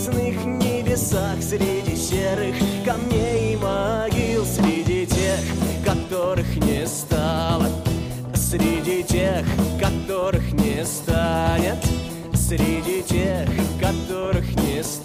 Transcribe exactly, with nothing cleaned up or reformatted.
звездных небесах, среди серых камней и могил, среди тех, которых не стало.